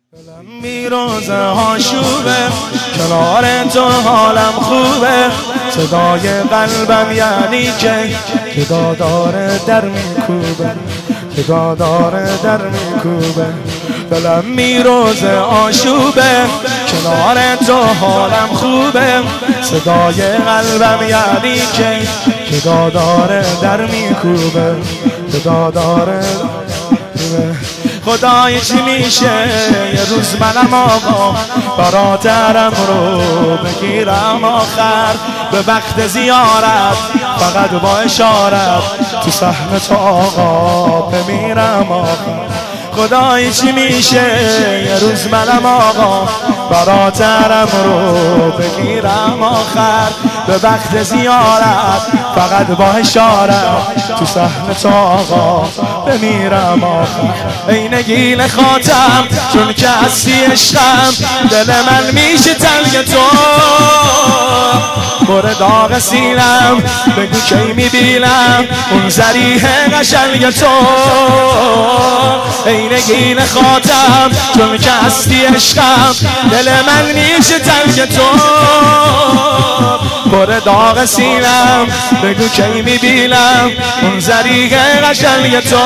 میروزه هاشوبه کنار تو حالم خوبه، صدای قلبم یعنی که داداره در میکوبه، که داداره در میکوبه. دلم میروزه آشوبه کنار تو حالم خوبه، صدای قلبم یعنی که داداره در میکوبه، که داداره خدای چی میشه یه روز منم آقا برادرم رو بگیرم آخر به وقت زیارت فقط با اشارت تو صحن تو آقا بمیرم آخر. خدای چی میشه یه روز منم آقا برادرم رو بگیرم آخر به وقت زیارت فقط با اشارت تو صحن تو آقا بمیرم آخر. ای نگین خاتم چون که هستی عشقم دل من میشه تنگ تو، بر داغ سینم بگو کی میبینم اون ذریح قشنگ تو. ای نگین خاتم چون که هستی عشقم دل من میشه تنگ تو، بر داغ سینم بگو کی میبینم اون ذریح قشنگ تو.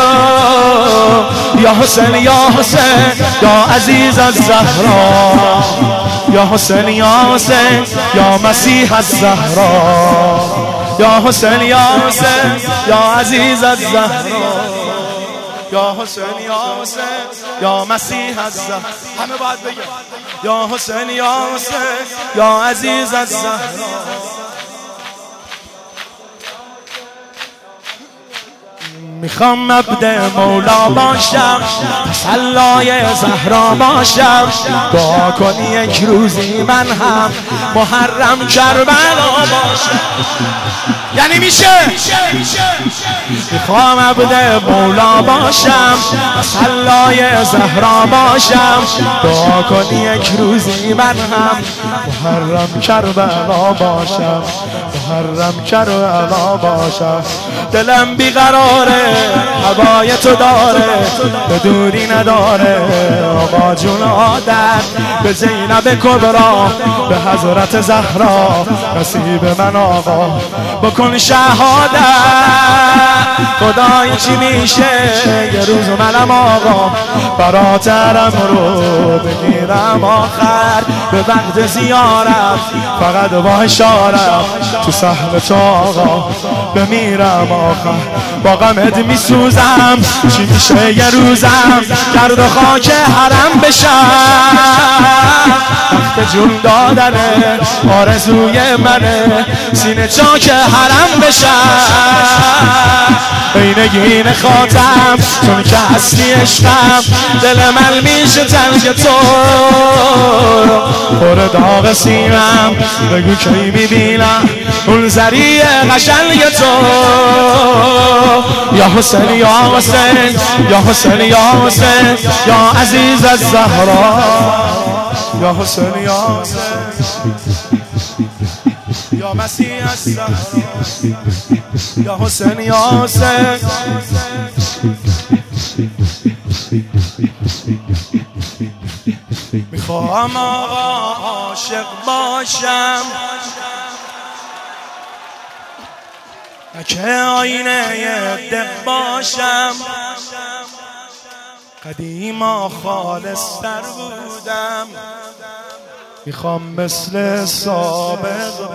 یا حسین یا حسین یا عزیز الزهرا، یا حسین یا حسین یا مسیح الزهرا، یا حسین یا حسین یا عزیز الزهرا، یا حسین یا حسین یا مسیح الزهرا. همه باید بگن یا حسین یا حسین یا عزیز الزهرا. میخوام عبد مولا باشم تسلای زهرا باشم، دعا کن یک روزی من هم محرم کربلا باشم. یعنی میشه میخوام عبد مولا باشم تسلای زهرا باشم، دعا کن یک روزی من هم محرم کربلا باشم، محرم کربلا باشم. دلم بیقراره هوای تو داره به دوری نداره، آقا جون عادت به زینب کبرا به حضرت زهرا نصیب من آقا بکن شهادت. خدای چی میشه یه روز منم آقا برادرم رو بگیرم آخر به وقت زیارت فقط با اشارت تو صحن تو آقا بمیرم آخر. با غمت میسوزم چی میشه یه روزم گرد و خاک حرم بشم، وقت جون دادنه آرزوی منه سینه چاک حرم بشم. ای نگین خاتم چون که هستی عشقم دل من میشه تنگ تو، پر داغ سینم بگو کی میبینم اون ذریع قشنگ تو. یا حسین یا حسین یا حسین یا حسین یا عزیز الزهرا، یا حسین یا حسین یا مسیح الزهرا، یا حسین یا حسین. میخوام آقا عاشق باشم که آینه دق باشم، قدیما خالص تر بودم میخوام مثل سابق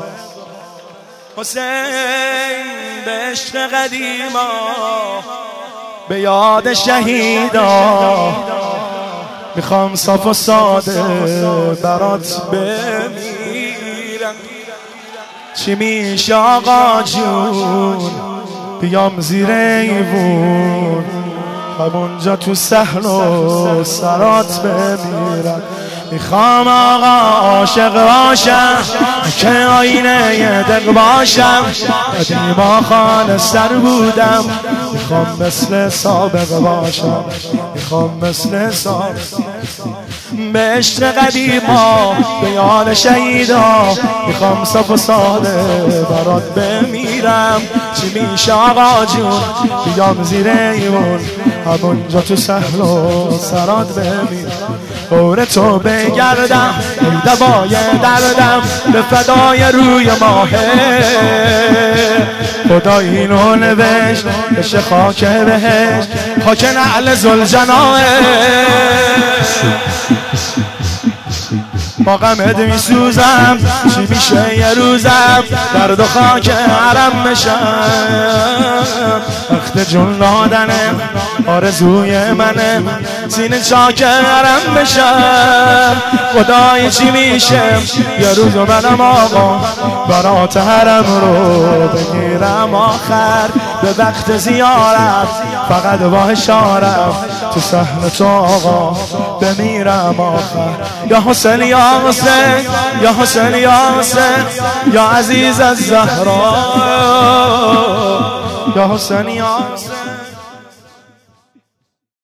حسین به عشق قدیما به یاد شهیدا میخوام صاف و ساده برات بمیرم. چی میشه آقا جون بیام زیر ایوون همونجا تو صحن و سرات بمیرم. میخوام آقا عاشق باشم که آینه دق باشم، قدیما خالص تر بودم میخوام مثل سابق باشم، میخوام مثل سابق به عشق قدیما به یاد شهیدا میخوام صاف و ساده برات بمیرم. بمیرم چی میشه آقا جون بیام زیر ایمون همونجا تو صحرا سرات بمیرم دور تو بگردم ای دوای دردم به فدای روی ماهه خدا اینو نوشت بشه خاک بهش خاک نعل ذوالجناح با غمت میسوزم چی میشه یه روزم درد و خاک حرم بشم وقت جون دادنه آرزوی منه سینه چاک حرم بشم خدای چی میشه یه روز منم آقا برات حرم رو بگیرم آخر به وقت زیارت فقط با اشارت تو صحن تو آقا بمیرم آخر یا حسین یا حسین یا حسین یا حسین یا عزیز الزهرا یا حسین یا حسین